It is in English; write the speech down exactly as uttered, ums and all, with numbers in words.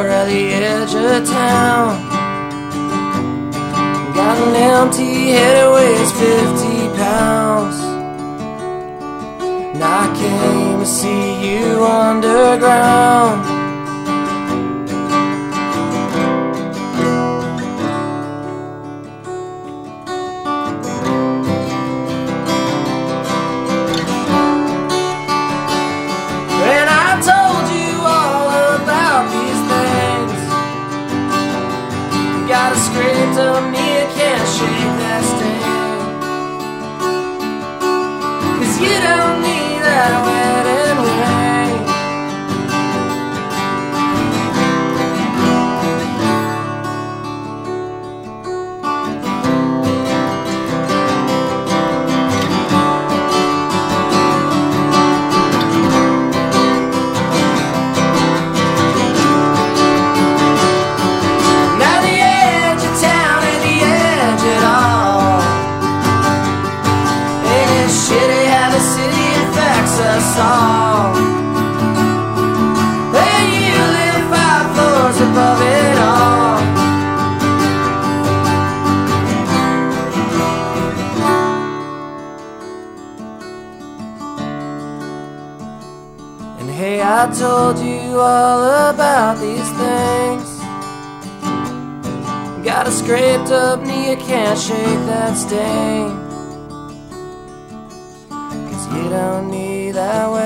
floor at the edge of town. Got an empty head, it weighs fifty pounds. And I came to see you underground. And I told you all about these things. You got a scraped up knee, you can't shake that sting. Cause you don't need that wedding ring. Now the edge of town and the edge at all. Ain't it shitty how the city affects us all? Hey, you live five floors above it all. And hey, I told you all about these things. Got a scraped up knee, you can't shake that sting. Cause you don't need that way.